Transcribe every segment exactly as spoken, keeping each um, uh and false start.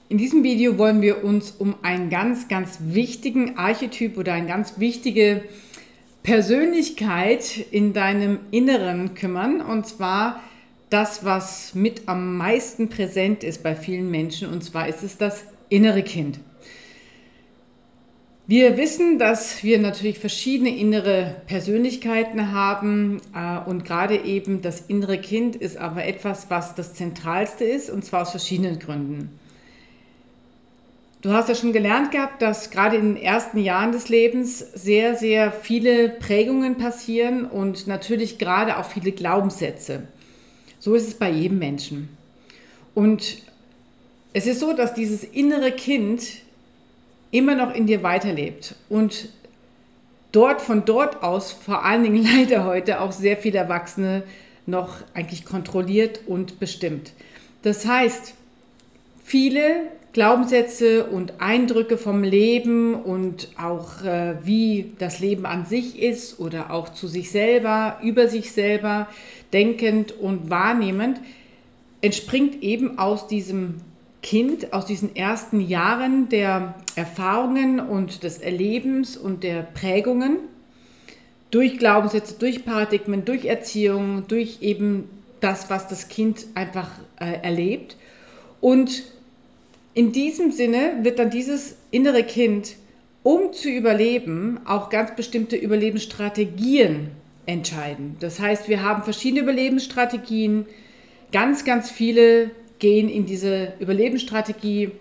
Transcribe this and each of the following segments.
In diesem Video wollen wir uns um einen ganz, ganz wichtigen Archetyp oder eine ganz wichtige Persönlichkeit in deinem Inneren kümmern. Und zwar das, was mit am meisten präsent ist bei vielen Menschen. Und zwar ist es das innere Kind. Wir wissen, dass wir natürlich verschiedene innere Persönlichkeiten haben und gerade eben das innere Kind ist aber etwas, was das Zentralste ist, und zwar aus verschiedenen Gründen. Du hast ja schon gelernt gehabt, dass gerade in den ersten Jahren des Lebens sehr, sehr viele Prägungen passieren und natürlich gerade auch viele Glaubenssätze. So ist es bei jedem Menschen. Und es ist so, dass dieses innere Kind immer noch in dir weiterlebt und dort von dort aus, vor allen Dingen leider heute, auch sehr viele Erwachsene noch eigentlich kontrolliert und bestimmt. Das heißt, viele Glaubenssätze und Eindrücke vom Leben und auch äh, wie das Leben an sich ist oder auch zu sich selber, über sich selber, denkend und wahrnehmend, entspringt eben aus diesem Kind, aus diesen ersten Jahren der Erfahrungen und des Erlebens und der Prägungen durch Glaubenssätze, durch Paradigmen, durch Erziehung, durch eben das, was das Kind einfach äh, erlebt. Und in diesem Sinne wird dann dieses innere Kind, um zu überleben, auch ganz bestimmte Überlebensstrategien entscheiden. Das heißt, wir haben verschiedene Überlebensstrategien, ganz, ganz viele gehen in diese Überlebensstrategie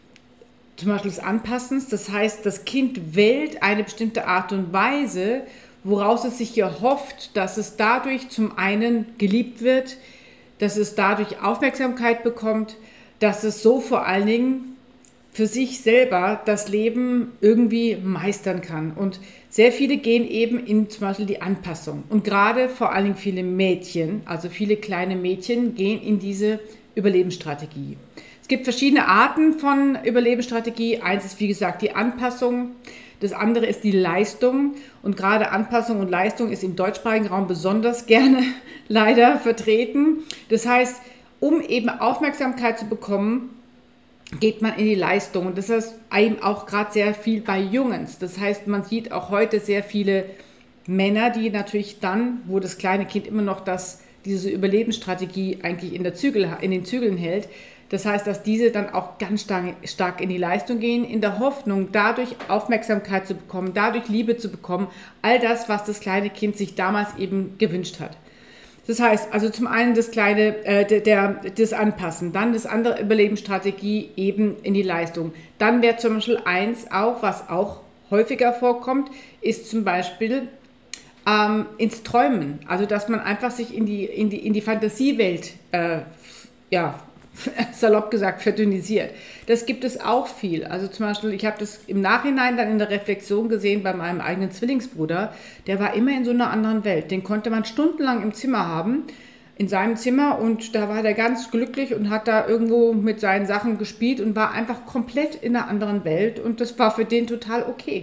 zum Beispiel des Anpassens. Das heißt, das Kind wählt eine bestimmte Art und Weise, woraus es sich erhofft, dass es dadurch zum einen geliebt wird, dass es dadurch Aufmerksamkeit bekommt, dass es so vor allen Dingen für sich selber das Leben irgendwie meistern kann. Und sehr viele gehen eben in zum Beispiel die Anpassung. Und gerade vor allen Dingen viele Mädchen, also viele kleine Mädchen, gehen in diese Überlebensstrategie. Es gibt verschiedene Arten von Überlebensstrategie. Eins ist, wie gesagt, die Anpassung. Das andere ist die Leistung. Und gerade Anpassung und Leistung ist im deutschsprachigen Raum besonders gerne leider vertreten. Das heißt, um eben Aufmerksamkeit zu bekommen, geht man in die Leistung. Und das ist eben auch gerade sehr viel bei Jungs. Das heißt, man sieht auch heute sehr viele Männer, die natürlich dann, wo das kleine Kind immer noch das diese Überlebensstrategie eigentlich in, der Zügel, in den Zügeln hält. Das heißt, dass diese dann auch ganz stark, stark in die Leistung gehen, in der Hoffnung, dadurch Aufmerksamkeit zu bekommen, dadurch Liebe zu bekommen, all das, was das kleine Kind sich damals eben gewünscht hat. Das heißt, also zum einen das kleine, äh, der, der, das Anpassen, dann das andere Überlebensstrategie eben in die Leistung. Dann wäre zum Beispiel eins auch, was auch häufiger vorkommt, ist zum Beispiel Ähm, ins Träumen, also dass man einfach sich in die, in die, in die Fantasiewelt, äh, ja, salopp gesagt, verdünnisiert. Das gibt es auch viel. Also zum Beispiel, ich habe das im Nachhinein dann in der Reflexion gesehen bei meinem eigenen Zwillingsbruder, der war immer in so einer anderen Welt. Den konnte man stundenlang im Zimmer haben, in seinem Zimmer, und da war der ganz glücklich und hat da irgendwo mit seinen Sachen gespielt und war einfach komplett in einer anderen Welt, und das war für den total okay.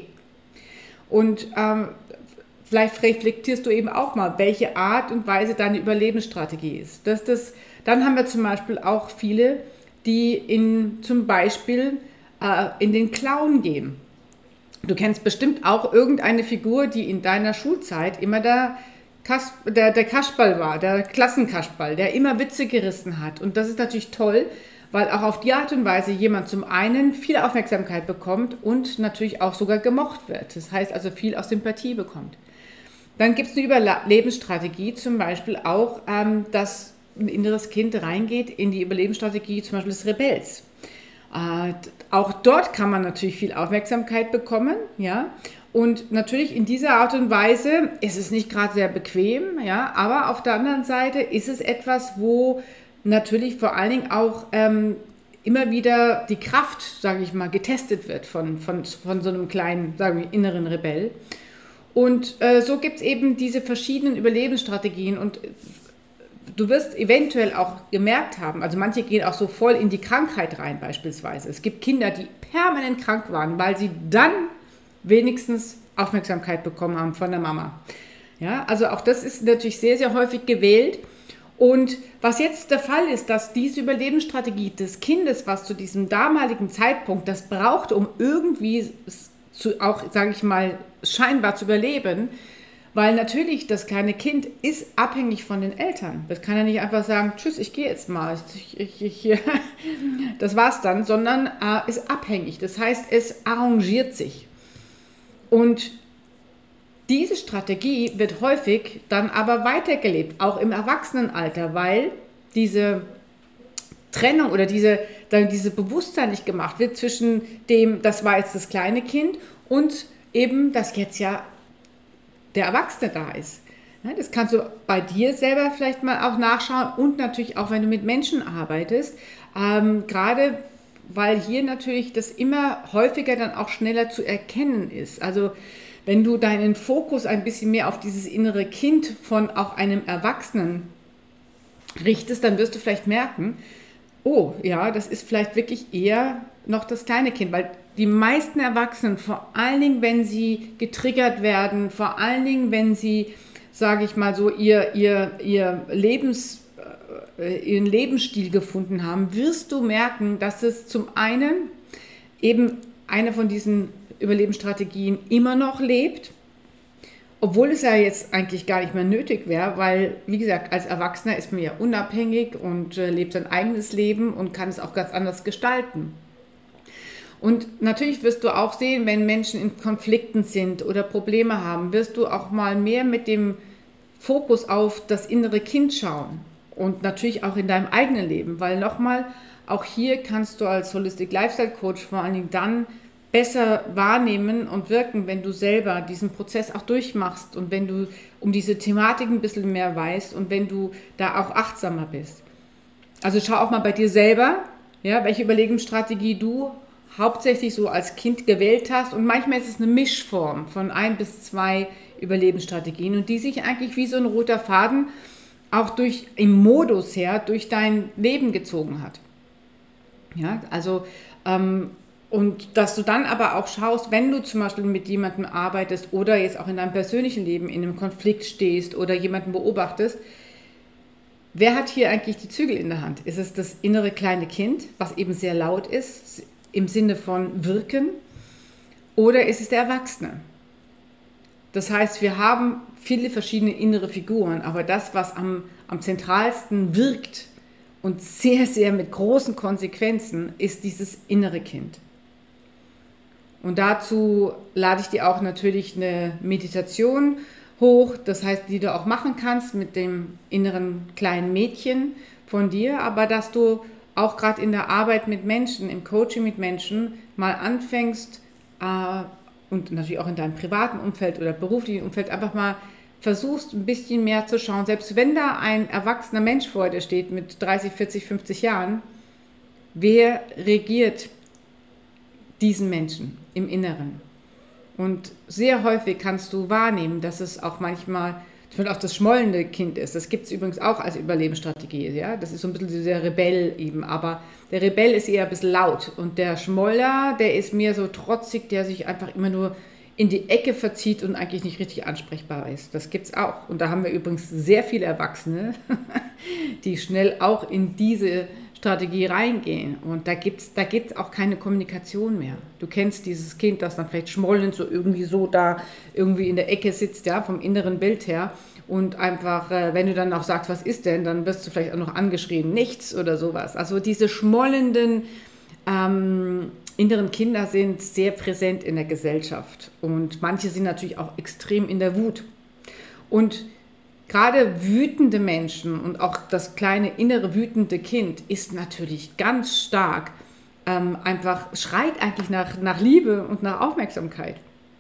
Und ähm, vielleicht reflektierst du eben auch mal, welche Art und Weise deine Überlebensstrategie ist. Dass das, dann haben wir zum Beispiel auch viele, die in, zum Beispiel äh, in den Clown gehen. Du kennst bestimmt auch irgendeine Figur, die in deiner Schulzeit immer der, Kas der, der Kasperl war, der Klassenkasperl, der immer Witze gerissen hat. Und das ist natürlich toll, weil auch auf die Art und Weise jemand zum einen viel Aufmerksamkeit bekommt und natürlich auch sogar gemocht wird. Das heißt also viel aus Sympathie bekommt. Dann gibt es eine Überlebensstrategie, zum Beispiel auch, ähm, dass ein inneres Kind reingeht in die Überlebensstrategie zum Beispiel des Rebells. Äh, auch dort kann man natürlich viel Aufmerksamkeit bekommen, ja, und natürlich in dieser Art und Weise ist es nicht gerade sehr bequem, ja, aber auf der anderen Seite ist es etwas, wo natürlich vor allen Dingen auch ähm, immer wieder die Kraft, sage ich mal, getestet wird von, von, von so einem kleinen, sagen wir, inneren Rebell. Und äh, so gibt es eben diese verschiedenen Überlebensstrategien, und du wirst eventuell auch gemerkt haben, also manche gehen auch so voll in die Krankheit rein beispielsweise. Es gibt Kinder, die permanent krank waren, weil sie dann wenigstens Aufmerksamkeit bekommen haben von der Mama. Ja, also auch das ist natürlich sehr, sehr häufig gewählt. Und was jetzt der Fall ist, dass diese Überlebensstrategie des Kindes, was zu diesem damaligen Zeitpunkt das brauchte, um irgendwie zu, auch, sage ich mal, scheinbar zu überleben, weil natürlich das kleine Kind ist abhängig von den Eltern. Das kann ja nicht einfach sagen, tschüss, ich gehe jetzt mal, ich, ich, ich, das war's dann, sondern äh, ist abhängig. Das heißt, es arrangiert sich. Und diese Strategie wird häufig dann aber weitergelebt, auch im Erwachsenenalter, weil diese Trennung oder diese, dann diese Bewusstsein nicht gemacht wird zwischen dem, das war jetzt das kleine Kind und eben, dass jetzt ja der Erwachsene da ist. Das kannst du bei dir selber vielleicht mal auch nachschauen und natürlich auch, wenn du mit Menschen arbeitest, ähm, gerade weil hier natürlich das immer häufiger dann auch schneller zu erkennen ist. Also wenn du deinen Fokus ein bisschen mehr auf dieses innere Kind von auch einem Erwachsenen richtest, dann wirst du vielleicht merken, oh ja, das ist vielleicht wirklich eher noch das kleine Kind, weil die meisten Erwachsenen, vor allen Dingen, wenn sie getriggert werden, vor allen Dingen, wenn sie, sage ich mal so, ihr, ihr, ihr Lebens, äh, ihren Lebensstil gefunden haben, wirst du merken, dass es zum einen eben eine von diesen Überlebensstrategien immer noch lebt, obwohl es ja jetzt eigentlich gar nicht mehr nötig wäre, weil, wie gesagt, als Erwachsener ist man ja unabhängig und äh, lebt sein eigenes Leben und kann es auch ganz anders gestalten. Und natürlich wirst du auch sehen, wenn Menschen in Konflikten sind oder Probleme haben, wirst du auch mal mehr mit dem Fokus auf das innere Kind schauen und natürlich auch in deinem eigenen Leben, weil nochmal, auch hier kannst du als Holistic Lifestyle Coach vor allen Dingen dann besser wahrnehmen und wirken, wenn du selber diesen Prozess auch durchmachst und wenn du um diese Thematik ein bisschen mehr weißt und wenn du da auch achtsamer bist. Also schau auch mal bei dir selber, ja, welche Überlebensstrategie du hauptsächlich so als Kind gewählt hast und manchmal ist es eine Mischform von ein bis zwei Überlebensstrategien und die sich eigentlich wie so ein roter Faden auch durch im Modus her durch dein Leben gezogen hat. Ja, also ähm, und dass du dann aber auch schaust, wenn du zum Beispiel mit jemandem arbeitest oder jetzt auch in deinem persönlichen Leben in einem Konflikt stehst oder jemanden beobachtest, wer hat hier eigentlich die Zügel in der Hand? Ist es das innere kleine Kind, was eben sehr laut ist, im Sinne von wirken, oder ist es der Erwachsene? Das heißt, wir haben viele verschiedene innere Figuren, aber das, was am, am zentralsten wirkt und sehr, sehr mit großen Konsequenzen, ist dieses innere Kind. Und dazu lade ich dir auch natürlich eine Meditation hoch, das heißt, die du auch machen kannst mit dem inneren kleinen Mädchen von dir, aber dass du auch gerade in der Arbeit mit Menschen, im Coaching mit Menschen, mal anfängst äh, und natürlich auch in deinem privaten Umfeld oder beruflichen Umfeld einfach mal versuchst, ein bisschen mehr zu schauen. Selbst wenn da ein erwachsener Mensch vor dir steht mit dreißig, vierzig, fünfzig Jahren, wer regiert diesen Menschen im Inneren? Und sehr häufig kannst du wahrnehmen, dass es auch manchmal auch das schmollende Kind ist. Das gibt es übrigens auch als Überlebensstrategie. Ja? Das ist so ein bisschen dieser Rebell eben. Aber der Rebell ist eher ein bisschen laut. Und der Schmoller, der ist mehr so trotzig, der sich einfach immer nur in die Ecke verzieht und eigentlich nicht richtig ansprechbar ist. Das gibt es auch. Und da haben wir übrigens sehr viele Erwachsene, die schnell auch in diese Strategie reingehen. Und da gibt's, da gibt's auch keine Kommunikation mehr. Du kennst dieses Kind, das dann vielleicht schmollend so irgendwie so da irgendwie in der Ecke sitzt, ja, vom inneren Bild her. Und einfach, äh, wenn du dann auch sagst, was ist denn, dann wirst du vielleicht auch noch angeschrien, nichts oder sowas. Also diese schmollenden ähm, inneren Kinder sind sehr präsent in der Gesellschaft. Und manche sind natürlich auch extrem in der Wut. Und gerade wütende Menschen und auch das kleine innere wütende Kind ist natürlich ganz stark, ähm, einfach schreit eigentlich nach, nach Liebe und nach Aufmerksamkeit.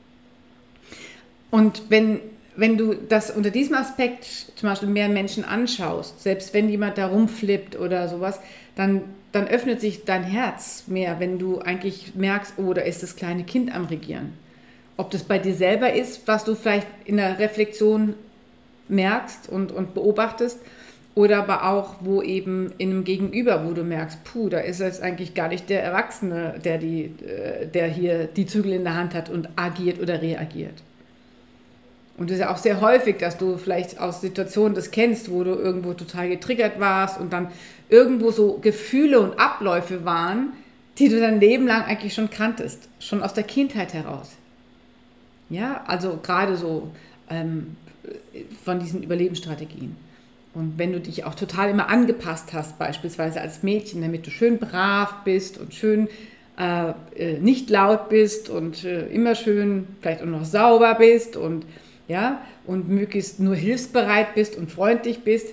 Und wenn, wenn du das unter diesem Aspekt zum Beispiel mehr Menschen anschaust, selbst wenn jemand da rumflippt oder sowas, dann, dann öffnet sich dein Herz mehr, wenn du eigentlich merkst, oh, da ist das kleine Kind am Regieren. Ob das bei dir selber ist, was du vielleicht in der Reflexion merkst und, und beobachtest, oder aber auch, wo eben in einem Gegenüber, wo du merkst, puh, da ist jetzt eigentlich gar nicht der Erwachsene, der, die, der hier die Zügel in der Hand hat und agiert oder reagiert. Und es ist ja auch sehr häufig, dass du vielleicht aus Situationen das kennst, wo du irgendwo total getriggert warst und dann irgendwo so Gefühle und Abläufe waren, die du dein Leben lang eigentlich schon kanntest, schon aus der Kindheit heraus. Ja, also gerade so ähm, von diesen Überlebensstrategien. Und wenn du dich auch total immer angepasst hast, beispielsweise als Mädchen, damit du schön brav bist und schön äh, äh, nicht laut bist und äh, immer schön vielleicht auch noch sauber bist und ja, und möglichst nur hilfsbereit bist und freundlich bist,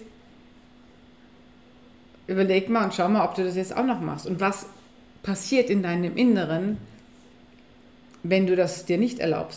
überleg mal und schau mal, ob du das jetzt auch noch machst. Und was passiert in deinem Inneren, wenn du das dir nicht erlaubst?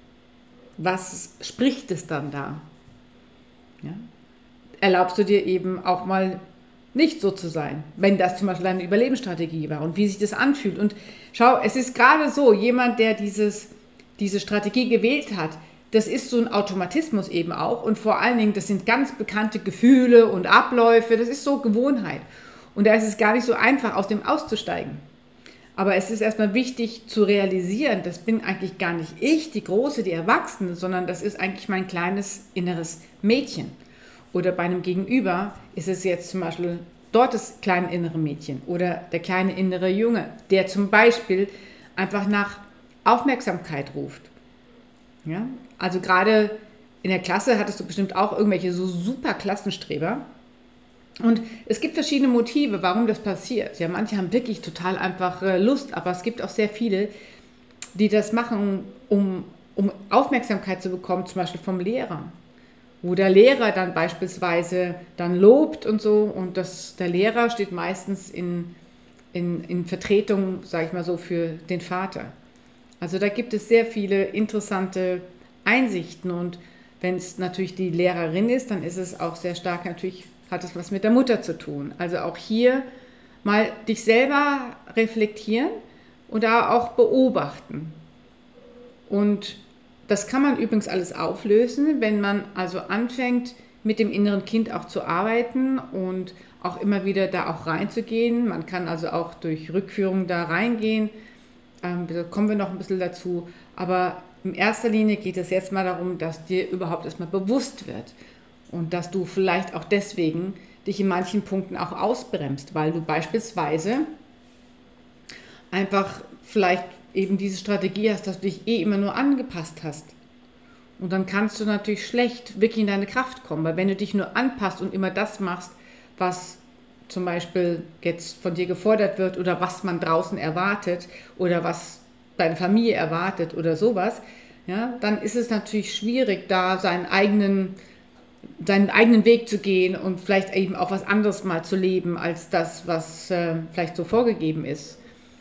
Was spricht es dann da? Ja? Erlaubst du dir eben auch mal nicht so zu sein, wenn das zum Beispiel eine Überlebensstrategie war und wie sich das anfühlt. Und schau, es ist gerade so, jemand, der dieses, diese Strategie gewählt hat, das ist so ein Automatismus eben auch und vor allen Dingen, das sind ganz bekannte Gefühle und Abläufe, das ist so Gewohnheit. Und da ist es gar nicht so einfach, aus dem auszusteigen. Aber es ist erstmal wichtig zu realisieren, das bin eigentlich gar nicht ich, die Große, die Erwachsene, sondern das ist eigentlich mein kleines inneres Mädchen. Oder bei einem Gegenüber ist es jetzt zum Beispiel dort das kleine innere Mädchen oder der kleine innere Junge, der zum Beispiel einfach nach Aufmerksamkeit ruft. Ja? Also gerade in der Klasse hattest du bestimmt auch irgendwelche so super Klassenstreber. Und es gibt verschiedene Motive, warum das passiert. Ja, manche haben wirklich total einfach Lust, aber es gibt auch sehr viele, die das machen, um, um Aufmerksamkeit zu bekommen, zum Beispiel vom Lehrer. Wo der Lehrer dann beispielsweise dann lobt und so und das, der Lehrer steht meistens in, in, in Vertretung, sage ich mal so, für den Vater. Also da gibt es sehr viele interessante Einsichten und wenn es natürlich die Lehrerin ist, dann ist es auch sehr stark natürlich, hat es was mit der Mutter zu tun. Also auch hier mal dich selber reflektieren und da auch beobachten. Und das kann man übrigens alles auflösen, wenn man also anfängt, mit dem inneren Kind auch zu arbeiten und auch immer wieder da auch reinzugehen. Man kann also auch durch Rückführung da reingehen. Ähm, da kommen wir noch ein bisschen dazu. Aber in erster Linie geht es jetzt mal darum, dass dir überhaupt erstmal bewusst wird und dass du vielleicht auch deswegen dich in manchen Punkten auch ausbremst, weil du beispielsweise einfach vielleicht eben diese Strategie hast, dass du dich eh immer nur angepasst hast. Und dann kannst du natürlich schlecht wirklich in deine Kraft kommen, weil wenn du dich nur anpasst und immer das machst, was zum Beispiel jetzt von dir gefordert wird oder was man draußen erwartet oder was deine Familie erwartet oder sowas, ja, dann ist es natürlich schwierig, da seinen eigenen, seinen eigenen Weg zu gehen und vielleicht eben auch was anderes mal zu leben, als das, was äh, vielleicht so vorgegeben ist.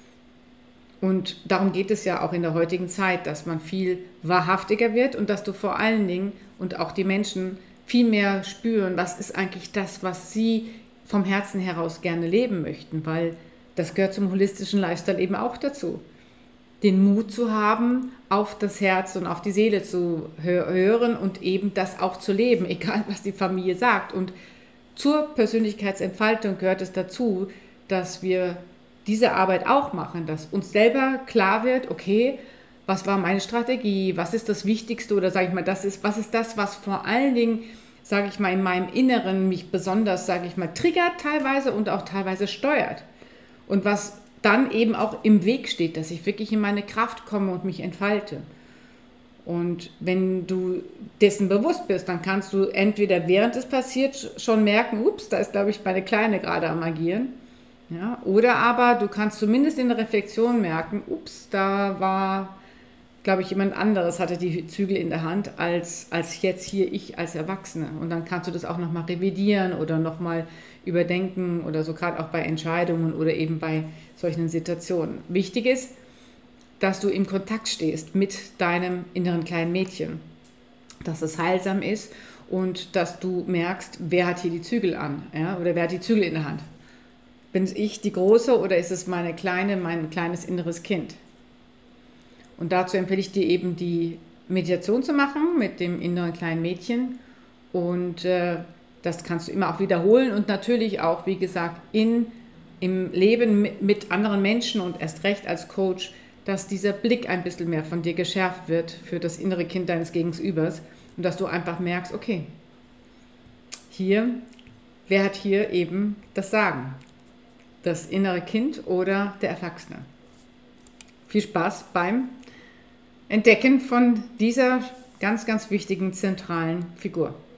Und darum geht es ja auch in der heutigen Zeit, dass man viel wahrhaftiger wird und dass du vor allen Dingen und auch die Menschen viel mehr spüren, was ist eigentlich das, was sie vom Herzen heraus gerne leben möchten, weil das gehört zum holistischen Lifestyle eben auch dazu. Den Mut zu haben, auf das Herz und auf die Seele zu hören und eben das auch zu leben, egal was die Familie sagt. Und zur Persönlichkeitsentfaltung gehört es dazu, dass wir diese Arbeit auch machen, dass uns selber klar wird, okay, was war meine Strategie, was ist das Wichtigste oder sage ich mal, das ist, was ist das, was vor allen Dingen, sage ich mal, in meinem Inneren mich besonders, sage ich mal, triggert teilweise und auch teilweise steuert und was dann eben auch im Weg steht, dass ich wirklich in meine Kraft komme und mich entfalte. Und wenn du dessen bewusst bist, dann kannst du entweder während es passiert schon merken, ups, da ist, glaube ich, meine Kleine gerade am Agieren. Ja, oder aber du kannst zumindest in der Reflexion merken, ups, da war, glaube ich, jemand anderes hatte die Zügel in der Hand, als, als jetzt hier ich als Erwachsene. Und dann kannst du das auch nochmal revidieren oder nochmal überdenken oder so, gerade auch bei Entscheidungen oder eben bei solchen Situationen. Wichtig ist, dass du im Kontakt stehst mit deinem inneren kleinen Mädchen, dass es heilsam ist und dass du merkst, wer hat hier die Zügel an, ja, oder wer hat die Zügel in der Hand. Bin ich die Große oder ist es meine kleine, mein kleines inneres Kind? Und dazu empfehle ich dir eben die Meditation zu machen mit dem inneren kleinen Mädchen und äh, das kannst du immer auch wiederholen und natürlich auch, wie gesagt, in, im Leben mit, mit anderen Menschen und erst recht als Coach, dass dieser Blick ein bisschen mehr von dir geschärft wird für das innere Kind deines Gegenübers Und dass du einfach merkst, okay, hier, wer hat hier eben das Sagen? Das innere Kind oder der Erwachsene? Viel Spaß beim Entdecken von dieser ganz, ganz wichtigen zentralen Figur.